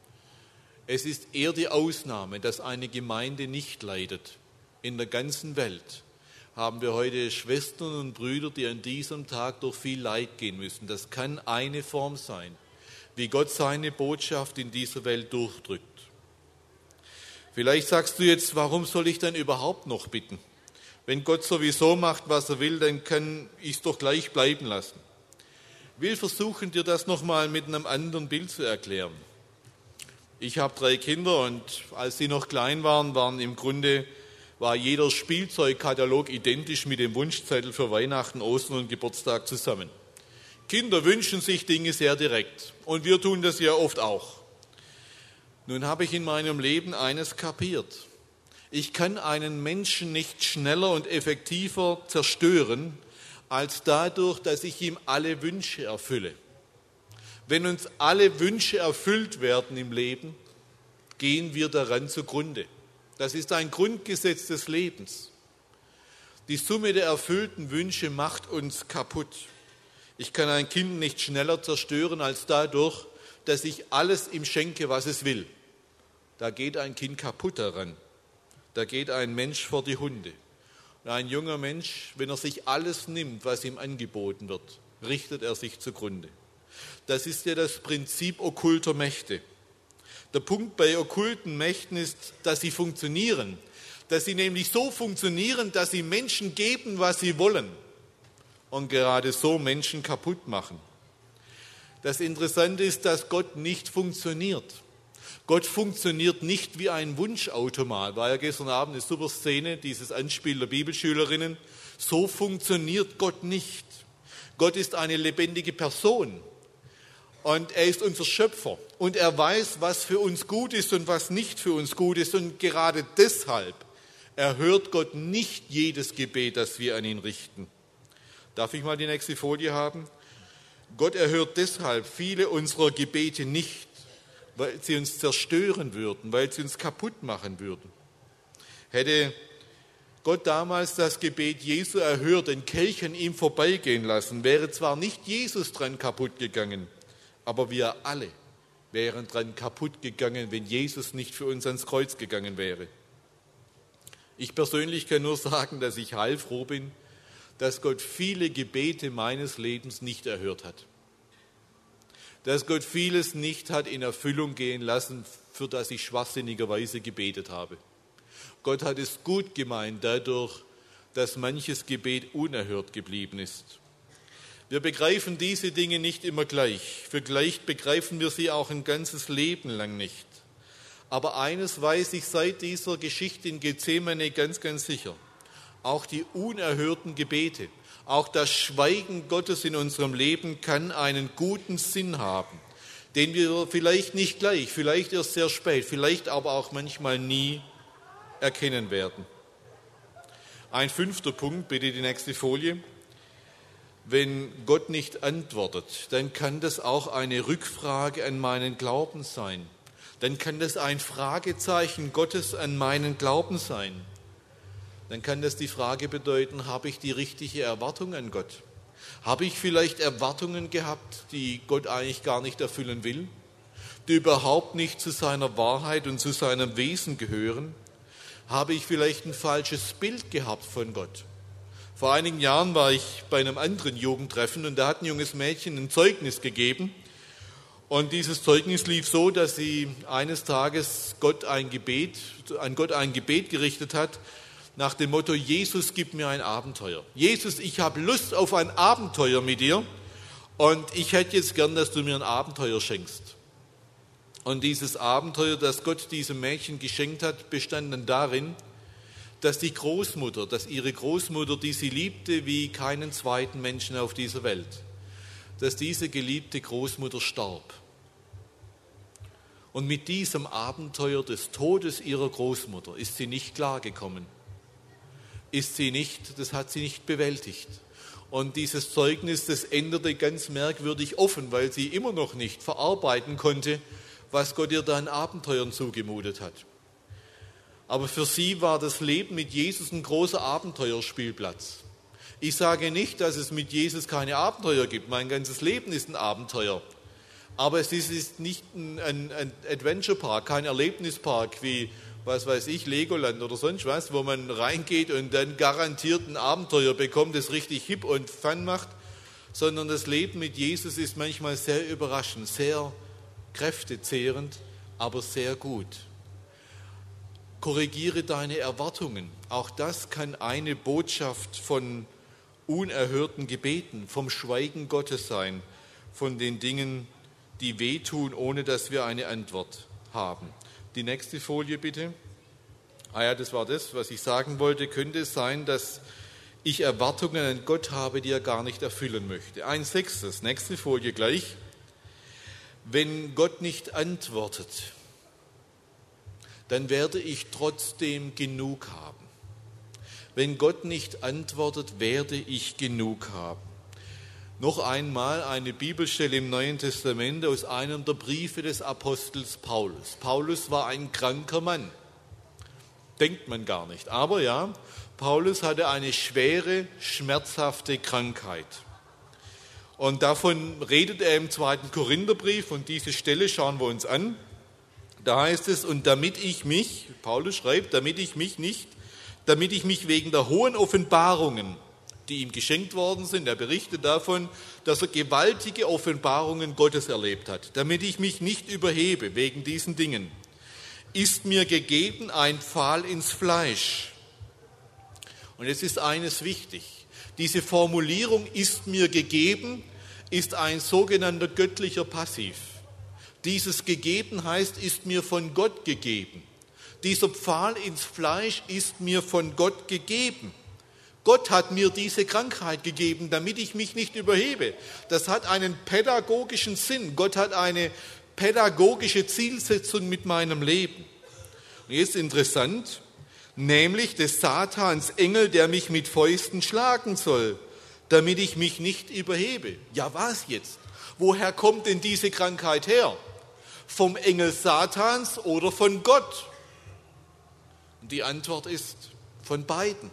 Es ist eher die Ausnahme, dass eine Gemeinde nicht leidet. In der ganzen Welt haben wir heute Schwestern und Brüder, die an diesem Tag durch viel Leid gehen müssen. Das kann eine Form sein, wie Gott seine Botschaft in dieser Welt durchdrückt. Vielleicht sagst du jetzt, warum soll ich dann überhaupt noch bitten? Wenn Gott sowieso macht, was er will, dann kann ich es doch gleich bleiben lassen. Ich will versuchen, dir das nochmal mit einem anderen Bild zu erklären. Ich habe drei Kinder und als sie noch klein waren, waren im Grunde, war jeder Spielzeugkatalog identisch mit dem Wunschzettel für Weihnachten, Ostern und Geburtstag zusammen. Kinder wünschen sich Dinge sehr direkt und wir tun das ja oft auch. Nun habe ich in meinem Leben eines kapiert. Ich kann einen Menschen nicht schneller und effektiver zerstören, als dadurch, dass ich ihm alle Wünsche erfülle. Wenn uns alle Wünsche erfüllt werden im Leben, gehen wir daran zugrunde. Das ist ein Grundgesetz des Lebens. Die Summe der erfüllten Wünsche macht uns kaputt. Ich kann ein Kind nicht schneller zerstören als dadurch, dass ich alles ihm schenke, was es will. Da geht ein Kind kaputt daran. Da geht ein Mensch vor die Hunde. Und ein junger Mensch, wenn er sich alles nimmt, was ihm angeboten wird, richtet er sich zugrunde. Das ist ja das Prinzip okkulter Mächte. Der Punkt bei okkulten Mächten ist, dass sie funktionieren. Dass sie nämlich so funktionieren, dass sie Menschen geben, was sie wollen. Und gerade so Menschen kaputt machen. Das Interessante ist, dass Gott nicht funktioniert. Gott funktioniert nicht wie ein Wunschautomat. War ja gestern Abend eine super Szene, dieses Anspiel der Bibelschülerinnen. So funktioniert Gott nicht. Gott ist eine lebendige Person. Und er ist unser Schöpfer. Und er weiß, was für uns gut ist und was nicht für uns gut ist. Und gerade deshalb erhört Gott nicht jedes Gebet, das wir an ihn richten. Darf ich mal die nächste Folie haben? Gott erhört deshalb viele unserer Gebete nicht, weil sie uns zerstören würden, weil sie uns kaputt machen würden. Hätte Gott damals das Gebet Jesu erhört, den Kelch an ihm vorbeigehen lassen, wäre zwar nicht Jesus dran kaputt gegangen, aber wir alle wären dran kaputt gegangen, wenn Jesus nicht für uns ans Kreuz gegangen wäre. Ich persönlich kann nur sagen, dass ich heilfroh bin, dass Gott viele Gebete meines Lebens nicht erhört hat. Dass Gott vieles nicht hat in Erfüllung gehen lassen, für das ich schwachsinnigerweise gebetet habe. Gott hat es gut gemeint dadurch, dass manches Gebet unerhört geblieben ist. Wir begreifen diese Dinge nicht immer gleich. Vielleicht begreifen wir sie auch ein ganzes Leben lang nicht. Aber eines weiß ich seit dieser Geschichte in Gethsemane ganz, ganz sicher. Auch die unerhörten Gebete, auch das Schweigen Gottes in unserem Leben kann einen guten Sinn haben, den wir vielleicht nicht gleich, vielleicht erst sehr spät, vielleicht aber auch manchmal nie erkennen werden. Ein fünfter Punkt, bitte die nächste Folie. Wenn Gott nicht antwortet, dann kann das auch eine Rückfrage an meinen Glauben sein. Dann kann das ein Fragezeichen Gottes an meinen Glauben sein. Dann kann das die Frage bedeuten, habe ich die richtige Erwartung an Gott? Habe ich vielleicht Erwartungen gehabt, die Gott eigentlich gar nicht erfüllen will, die überhaupt nicht zu seiner Wahrheit und zu seinem Wesen gehören? Habe ich vielleicht ein falsches Bild gehabt von Gott? Vor einigen Jahren war ich bei einem anderen Jugendtreffen und da hat ein junges Mädchen ein Zeugnis gegeben. Und dieses Zeugnis lief so, dass sie eines Tages Gott ein Gebet, an Gott ein Gebet gerichtet hat, nach dem Motto, Jesus, gib mir ein Abenteuer. Jesus, ich habe Lust auf ein Abenteuer mit dir und ich hätte jetzt gern, dass du mir ein Abenteuer schenkst. Und dieses Abenteuer, das Gott diesem Mädchen geschenkt hat, bestand dann darin, dass die Großmutter, dass ihre Großmutter, die sie liebte wie keinen zweiten Menschen auf dieser Welt, dass diese geliebte Großmutter starb. Und mit diesem Abenteuer des Todes ihrer Großmutter ist sie nicht klargekommen. Ist sie nicht, das hat sie nicht bewältigt. Und dieses Zeugnis, das endete ganz merkwürdig offen, weil sie immer noch nicht verarbeiten konnte, was Gott ihr da an Abenteuern zugemutet hat. Aber für sie war das Leben mit Jesus ein großer Abenteuerspielplatz. Ich sage nicht, dass es mit Jesus keine Abenteuer gibt. Mein ganzes Leben ist ein Abenteuer. Aber es ist nicht ein, ein, ein Adventure-Park, kein Erlebnispark wie, was weiß ich, Legoland oder sonst was, wo man reingeht und dann garantiert ein Abenteuer bekommt, das richtig hip und fun macht, sondern das Leben mit Jesus ist manchmal sehr überraschend, sehr kräftezehrend, aber sehr gut. Korrigiere deine Erwartungen. Auch das kann eine Botschaft von unerhörten Gebeten, vom Schweigen Gottes sein, von den Dingen, die wehtun, ohne dass wir eine Antwort haben. Die nächste Folie bitte. Ah ja, das war das, was ich sagen wollte. Könnte es sein, dass ich Erwartungen an Gott habe, die er gar nicht erfüllen möchte? Ein Sechstes, nächste Folie gleich. Wenn Gott nicht antwortet, dann werde ich trotzdem genug haben. Wenn Gott nicht antwortet, werde ich genug haben. Noch einmal eine Bibelstelle im Neuen Testament aus einem der Briefe des Apostels Paulus. Paulus war ein kranker Mann. Denkt man gar nicht. Aber ja, Paulus hatte eine schwere, schmerzhafte Krankheit. Und davon redet er im zweiten Korintherbrief und diese Stelle schauen wir uns an. Da heißt es, und damit ich mich, Paulus schreibt, damit ich mich nicht, damit ich mich wegen der hohen Offenbarungen, die ihm geschenkt worden sind, er berichtet davon, dass er gewaltige Offenbarungen Gottes erlebt hat, damit ich mich nicht überhebe wegen diesen Dingen, ist mir gegeben ein Pfahl ins Fleisch. Und jetzt ist eines wichtig, diese Formulierung ist mir gegeben, ist ein sogenannter göttlicher Passiv. Dieses gegeben heißt, ist mir von Gott gegeben. Dieser Pfahl ins Fleisch ist mir von Gott gegeben. Gott hat mir diese Krankheit gegeben, damit ich mich nicht überhebe. Das hat einen pädagogischen Sinn. Gott hat eine pädagogische Zielsetzung mit meinem Leben. Und jetzt interessant, nämlich des Satans Engel, der mich mit Fäusten schlagen soll, damit ich mich nicht überhebe. Ja, was jetzt? Woher kommt denn diese Krankheit her? Vom Engel Satans oder von Gott? Und die Antwort ist von beiden.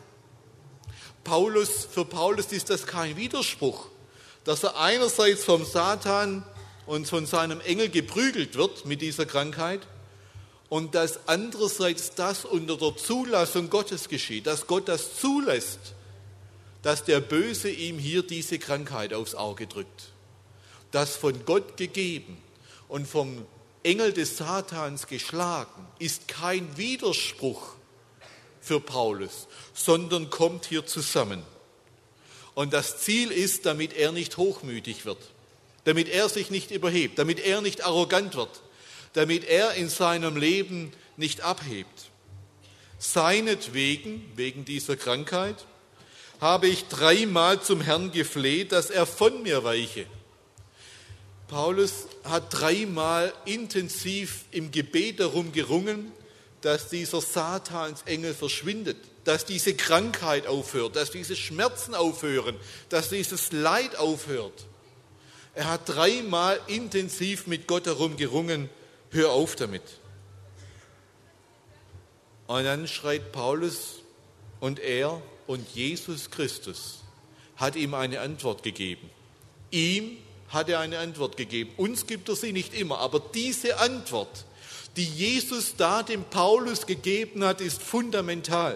Paulus, für Paulus ist das kein Widerspruch, dass er einerseits vom Satan und von seinem Engel geprügelt wird mit dieser Krankheit und dass andererseits das unter der Zulassung Gottes geschieht, dass Gott das zulässt, dass der Böse ihm hier diese Krankheit aufs Auge drückt. Das von Gott gegeben und vom Engel des Satans geschlagen ist kein Widerspruch für Paulus, sondern kommt hier zusammen. Und das Ziel ist, damit er nicht hochmütig wird, damit er sich nicht überhebt, damit er nicht arrogant wird, damit er in seinem Leben nicht abhebt. Seinetwegen, wegen dieser Krankheit, habe ich dreimal zum Herrn gefleht, dass er von mir weiche. Paulus hat dreimal intensiv im Gebet darum gerungen, dass dieser Satansengel verschwindet, dass diese Krankheit aufhört, dass diese Schmerzen aufhören, dass dieses Leid aufhört. Er hat dreimal intensiv mit Gott darum gerungen, hör auf damit. Und dann schreit Paulus und er und Jesus Christus hat ihm eine Antwort gegeben. Ihm hat er eine Antwort gegeben. Uns gibt er sie nicht immer, aber diese Antwort, die Jesus da dem Paulus gegeben hat, ist fundamental.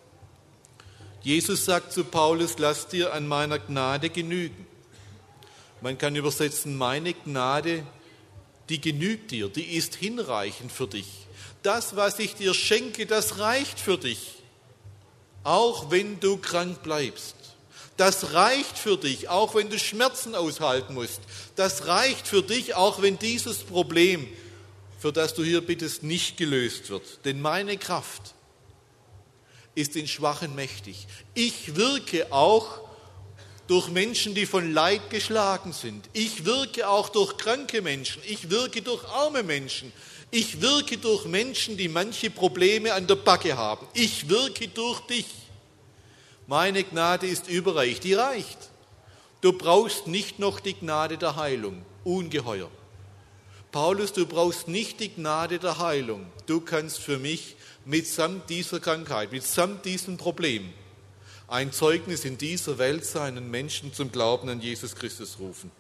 Jesus sagt zu Paulus, lass dir an meiner Gnade genügen. Man kann übersetzen, meine Gnade, die genügt dir, die ist hinreichend für dich. Das, was ich dir schenke, das reicht für dich, auch wenn du krank bleibst. Das reicht für dich, auch wenn du Schmerzen aushalten musst. Das reicht für dich, auch wenn dieses Problem, für das du hier bittest, nicht gelöst wird. Denn meine Kraft ist in Schwachen mächtig. Ich wirke auch durch Menschen, die von Leid geschlagen sind. Ich wirke auch durch kranke Menschen. Ich wirke durch arme Menschen. Ich wirke durch Menschen, die manche Probleme an der Backe haben. Ich wirke durch dich. Meine Gnade ist überreich, die reicht. Du brauchst nicht noch die Gnade der Heilung, ungeheuer. Paulus, du brauchst nicht die Gnade der Heilung. Du kannst für mich mitsamt dieser Krankheit, mitsamt diesem Problem ein Zeugnis in dieser Welt sein und Menschen zum Glauben an Jesus Christus rufen.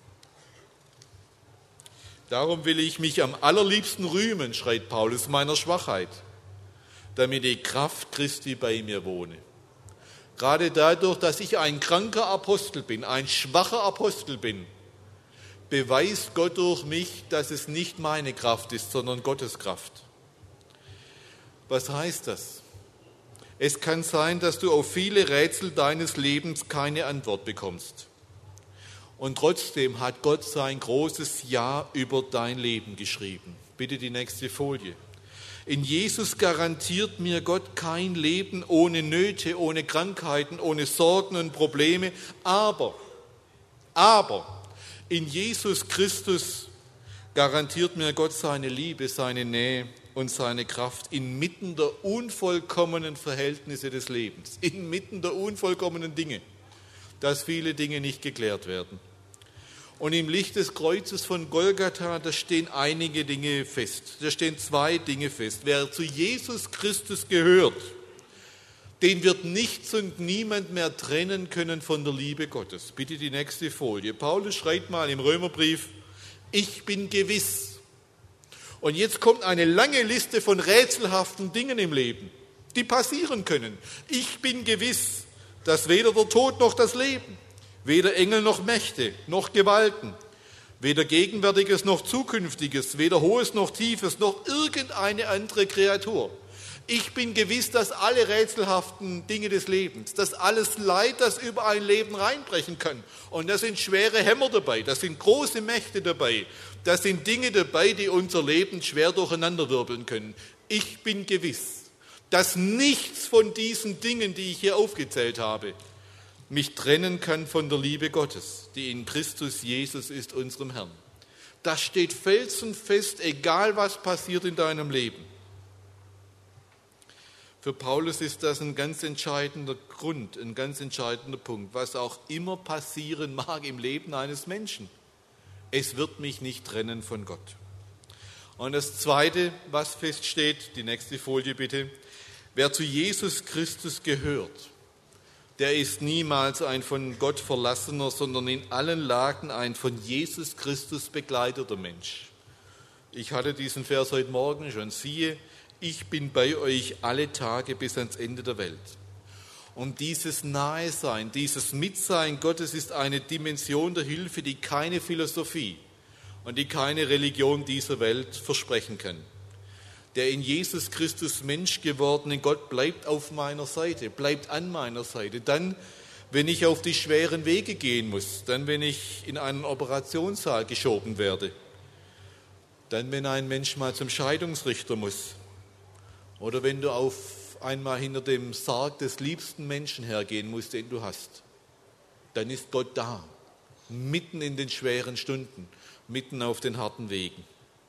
Darum will ich mich am allerliebsten rühmen, schreit Paulus, meiner Schwachheit, damit die Kraft Christi bei mir wohne. Gerade dadurch, dass ich ein kranker Apostel bin, ein schwacher Apostel bin, beweist Gott durch mich, dass es nicht meine Kraft ist, sondern Gottes Kraft. Was heißt das? Es kann sein, dass du auf viele Rätsel deines Lebens keine Antwort bekommst. Und trotzdem hat Gott sein großes Ja über dein Leben geschrieben. Bitte die nächste Folie. In Jesus garantiert mir Gott kein Leben ohne Nöte, ohne Krankheiten, ohne Sorgen und Probleme. Aber, aber, in Jesus Christus garantiert mir Gott seine Liebe, seine Nähe und seine Kraft inmitten der unvollkommenen Verhältnisse des Lebens, inmitten der unvollkommenen Dinge, dass viele Dinge nicht geklärt werden. Und im Licht des Kreuzes von Golgatha, da stehen einige Dinge fest. Da stehen zwei Dinge fest. Wer zu Jesus Christus gehört, den wird nichts und niemand mehr trennen können von der Liebe Gottes. Bitte die nächste Folie. Paulus schreibt mal im Römerbrief, ich bin gewiss. Und jetzt kommt eine lange Liste von rätselhaften Dingen im Leben, die passieren können. Ich bin gewiss, dass weder der Tod noch das Leben, weder Engel noch Mächte, noch Gewalten, weder Gegenwärtiges noch Zukünftiges, weder Hohes noch Tiefes, noch irgendeine andere Kreatur. Ich bin gewiss, dass alle rätselhaften Dinge des Lebens, dass alles Leid, das über ein Leben reinbrechen kann, und da sind schwere Hämmer dabei, da sind große Mächte dabei, da sind Dinge dabei, die unser Leben schwer durcheinanderwirbeln können. Ich bin gewiss, dass nichts von diesen Dingen, die ich hier aufgezählt habe, mich trennen kann von der Liebe Gottes, die in Christus Jesus ist, unserem Herrn. Das steht felsenfest, egal was passiert in deinem Leben. Für Paulus ist das ein ganz entscheidender Grund, ein ganz entscheidender Punkt, was auch immer passieren mag im Leben eines Menschen. Es wird mich nicht trennen von Gott. Und das Zweite, was feststeht, die nächste Folie bitte, wer zu Jesus Christus gehört, der ist niemals ein von Gott verlassener, sondern in allen Lagen ein von Jesus Christus begleiteter Mensch. Ich hatte diesen Vers heute Morgen schon, siehe, ich bin bei euch alle Tage bis ans Ende der Welt. Und dieses Nahesein, dieses Mitsein Gottes ist eine Dimension der Hilfe, die keine Philosophie und die keine Religion dieser Welt versprechen kann. Der in Jesus Christus Mensch gewordene Gott bleibt auf meiner Seite, bleibt an meiner Seite. Dann, wenn ich auf die schweren Wege gehen muss, dann, wenn ich in einen Operationssaal geschoben werde, dann, wenn ein Mensch mal zum Scheidungsrichter muss, oder wenn du auf einmal hinter dem Sarg des liebsten Menschen hergehen musst, den du hast, dann ist Gott da, mitten in den schweren Stunden, mitten auf den harten Wegen.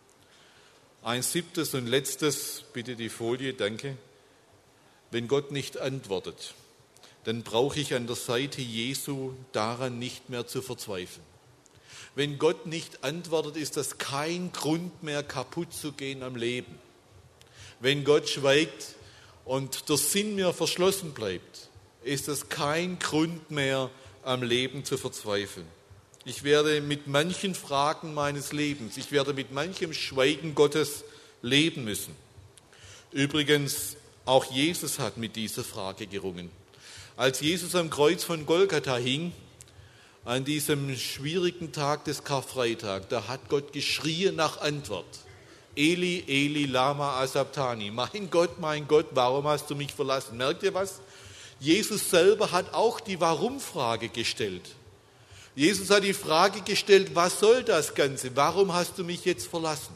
Ein siebtes und letztes, bitte die Folie, danke. Wenn Gott nicht antwortet, dann brauche ich an der Seite Jesu daran nicht mehr zu verzweifeln. Wenn Gott nicht antwortet, ist das kein Grund mehr, kaputt zu gehen am Leben. Wenn Gott schweigt und der Sinn mir verschlossen bleibt, ist das kein Grund mehr, am Leben zu verzweifeln. Ich werde mit manchen Fragen meines Lebens, ich werde mit manchem Schweigen Gottes leben müssen. Übrigens, auch Jesus hat mit dieser Frage gerungen. Als Jesus am Kreuz von Golgatha hing, an diesem schwierigen Tag des Karfreitag, da hat Gott geschrien nach Antwort. Eli, Eli, lama asabtani. Mein Gott, mein Gott, warum hast du mich verlassen? Merkt ihr was? Jesus selber hat auch die Warum-Frage gestellt. Jesus hat die Frage gestellt, was soll das Ganze? Warum hast du mich jetzt verlassen?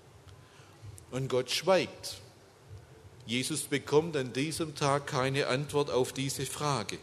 Und Gott schweigt. Jesus bekommt an diesem Tag keine Antwort auf diese Frage.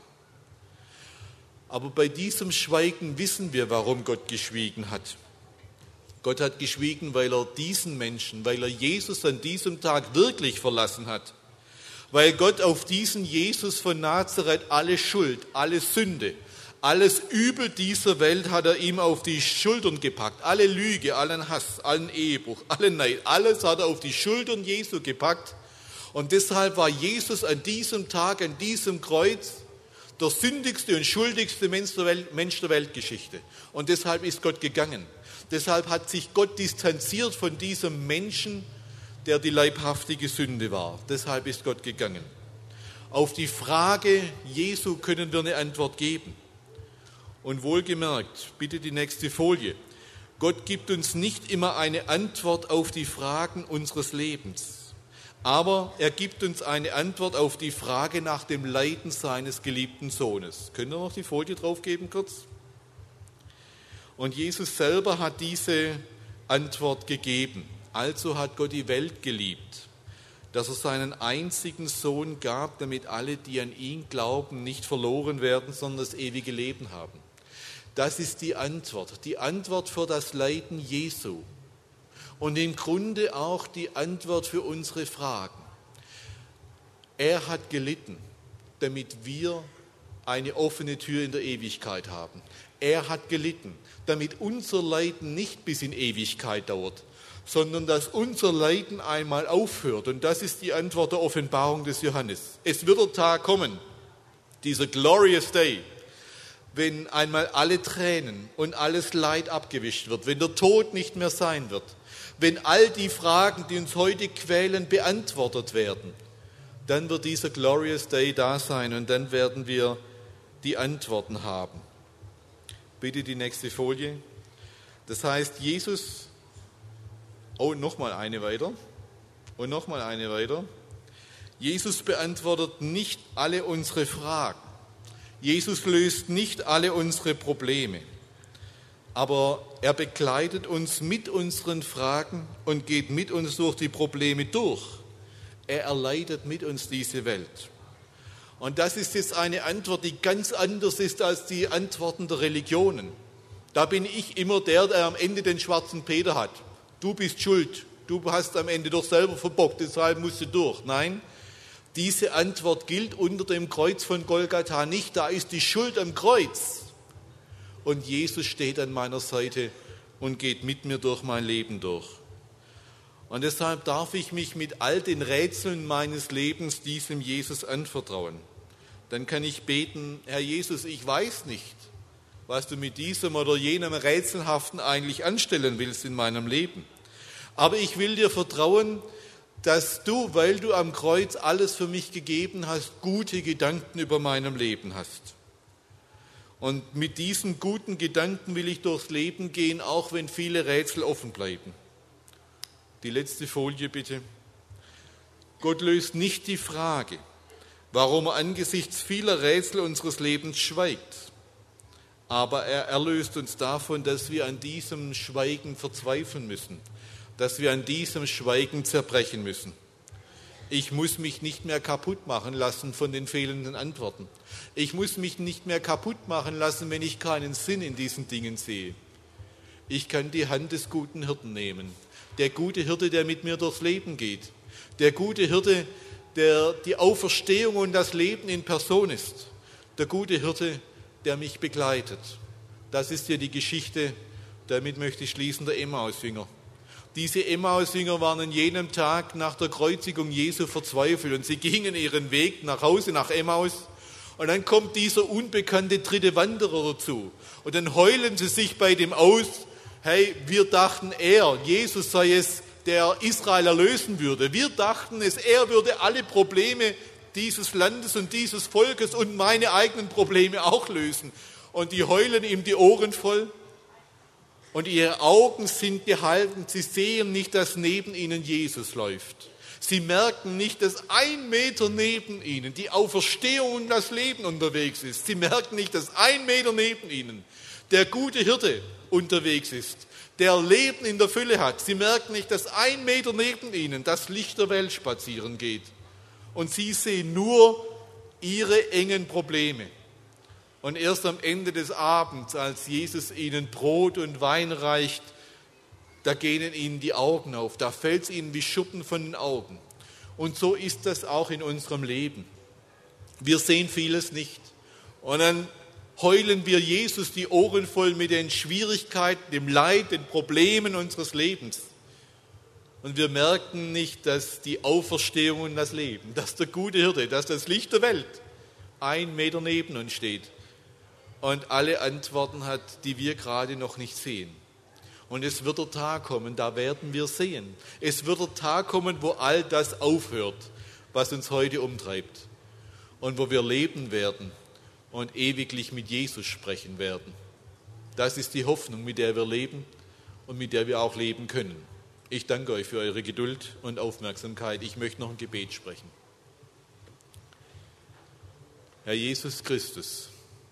Aber bei diesem Schweigen wissen wir, warum Gott geschwiegen hat. Gott hat geschwiegen, weil er diesen Menschen, weil er Jesus an diesem Tag wirklich verlassen hat. Weil Gott auf diesen Jesus von Nazareth alle Schuld, alle Sünde, Alles Übel dieser Welt hat er ihm auf die Schultern gepackt. Alle Lüge, allen Hass, allen Ehebruch, allen Neid, alles hat er auf die Schultern Jesu gepackt. Und deshalb war Jesus an diesem Tag, an diesem Kreuz, der sündigste und schuldigste Mensch der, Welt, Mensch der Weltgeschichte. Und deshalb ist Gott gegangen. Deshalb hat sich Gott distanziert von diesem Menschen, der die leibhaftige Sünde war. Deshalb ist Gott gegangen. Auf die Frage Jesu können wir eine Antwort geben. Und wohlgemerkt, bitte die nächste Folie. Gott gibt uns nicht immer eine Antwort auf die Fragen unseres Lebens, aber er gibt uns eine Antwort auf die Frage nach dem Leiden seines geliebten Sohnes. Können wir noch die Folie drauf geben kurz? Und Jesus selber hat diese Antwort gegeben. Also hat Gott die Welt geliebt, dass er seinen einzigen Sohn gab, damit alle, die an ihn glauben, nicht verloren werden, sondern das ewige Leben haben. Das ist die Antwort, die Antwort für das Leiden Jesu und im Grunde auch die Antwort für unsere Fragen. Er hat gelitten, damit wir eine offene Tür in der Ewigkeit haben. Er hat gelitten, damit unser Leiden nicht bis in Ewigkeit dauert, sondern dass unser Leiden einmal aufhört. Und das ist die Antwort der Offenbarung des Johannes. Es wird der Tag kommen, dieser glorious day, wenn einmal alle Tränen und alles Leid abgewischt wird, wenn der Tod nicht mehr sein wird, wenn all die Fragen, die uns heute quälen, beantwortet werden, dann wird dieser glorious day da sein und dann werden wir die Antworten haben. Bitte die nächste Folie. Das heißt, Jesus, oh, nochmal eine weiter und nochmal eine weiter. Jesus beantwortet nicht alle unsere Fragen. Jesus löst nicht alle unsere Probleme, aber er begleitet uns mit unseren Fragen und geht mit uns durch die Probleme durch. Er erleidet mit uns diese Welt. Und das ist jetzt eine Antwort, die ganz anders ist als die Antworten der Religionen. Da bin ich immer der, der am Ende den schwarzen Peter hat. Du bist schuld, du hast am Ende doch selber verbockt, deshalb musst du durch. Nein, diese Antwort gilt unter dem Kreuz von Golgatha nicht. Da ist die Schuld am Kreuz. Und Jesus steht an meiner Seite und geht mit mir durch mein Leben durch. Und deshalb darf ich mich mit all den Rätseln meines Lebens diesem Jesus anvertrauen. Dann kann ich beten, Herr Jesus, ich weiß nicht, was du mit diesem oder jenem Rätselhaften eigentlich anstellen willst in meinem Leben. Aber ich will dir vertrauen, dass du, weil du am Kreuz alles für mich gegeben hast, gute Gedanken über meinem Leben hast. Und mit diesen guten Gedanken will ich durchs Leben gehen, auch wenn viele Rätsel offen bleiben. Die letzte Folie bitte. Gott löst nicht die Frage, warum er angesichts vieler Rätsel unseres Lebens schweigt. Aber er erlöst uns davon, dass wir an diesem Schweigen verzweifeln müssen, dass wir an diesem Schweigen zerbrechen müssen. Ich muss mich nicht mehr kaputt machen lassen von den fehlenden Antworten. Ich muss mich nicht mehr kaputt machen lassen, wenn ich keinen Sinn in diesen Dingen sehe. Ich kann die Hand des guten Hirten nehmen. Der gute Hirte, der mit mir durchs Leben geht. Der gute Hirte, der die Auferstehung und das Leben in Person ist. Der gute Hirte, der mich begleitet. Das ist ja die Geschichte, damit möchte ich schließen, der Emmaus-Jünger. Diese Emmaus-Jünger waren an jenem Tag nach der Kreuzigung Jesu verzweifelt und sie gingen ihren Weg nach Hause, nach Emmaus. Und dann kommt dieser unbekannte dritte Wanderer dazu. Und dann heulen sie sich bei dem aus, hey, wir dachten, er, Jesus sei es, der Israel erlösen würde. Wir dachten es, er würde alle Probleme dieses Landes und dieses Volkes und meine eigenen Probleme auch lösen. Und die heulen ihm die Ohren voll. Und ihre Augen sind gehalten, sie sehen nicht, dass neben ihnen Jesus läuft. Sie merken nicht, dass ein Meter neben ihnen die Auferstehung und das Leben unterwegs ist. Sie merken nicht, dass ein Meter neben ihnen der gute Hirte unterwegs ist, der Leben in der Fülle hat. Sie merken nicht, dass ein Meter neben ihnen das Licht der Welt spazieren geht. Und sie sehen nur ihre engen Probleme. Und erst am Ende des Abends, als Jesus ihnen Brot und Wein reicht, da gehen ihnen die Augen auf, da fällt es ihnen wie Schuppen von den Augen. Und so ist das auch in unserem Leben. Wir sehen vieles nicht. Und dann heulen wir Jesus die Ohren voll mit den Schwierigkeiten, dem Leid, den Problemen unseres Lebens. Und wir merken nicht, dass die Auferstehung und das Leben, dass der gute Hirte, dass das Licht der Welt ein Meter neben uns steht und alle Antworten hat, die wir gerade noch nicht sehen. Und es wird der Tag kommen, da werden wir sehen. Es wird der Tag kommen, wo all das aufhört, was uns heute umtreibt. Und wo wir leben werden und ewiglich mit Jesus sprechen werden. Das ist die Hoffnung, mit der wir leben und mit der wir auch leben können. Ich danke euch für eure Geduld und Aufmerksamkeit. Ich möchte noch ein Gebet sprechen. Herr Jesus Christus,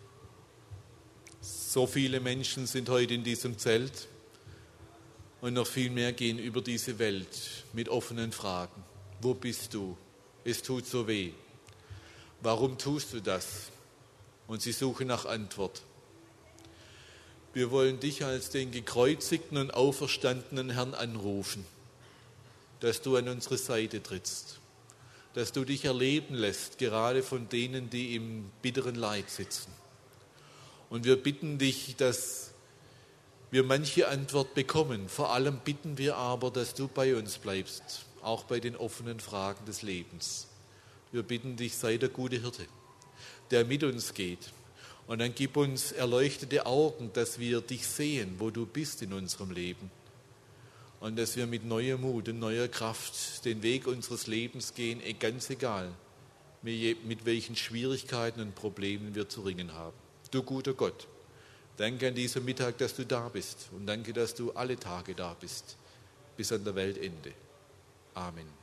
so viele Menschen sind heute in diesem Zelt und noch viel mehr gehen über diese Welt mit offenen Fragen. Wo bist du? Es tut so weh. Warum tust du das? Und sie suchen nach Antwort. Wir wollen dich als den gekreuzigten und auferstandenen Herrn anrufen, dass du an unsere Seite trittst, dass du dich erleben lässt, gerade von denen, die im bitteren Leid sitzen. Und wir bitten dich, dass wir manche Antwort bekommen. Vor allem bitten wir aber, dass du bei uns bleibst, auch bei den offenen Fragen des Lebens. Wir bitten dich, sei der gute Hirte, der mit uns geht. Und dann gib uns erleuchtete Augen, dass wir dich sehen, wo du bist in unserem Leben. Und dass wir mit neuem Mut und neuer Kraft den Weg unseres Lebens gehen, ganz egal, mit welchen Schwierigkeiten und Problemen wir zu ringen haben. Du guter Gott, danke an diesem Mittag, dass du da bist. Und danke, dass du alle Tage da bist, bis an der Weltende. Amen.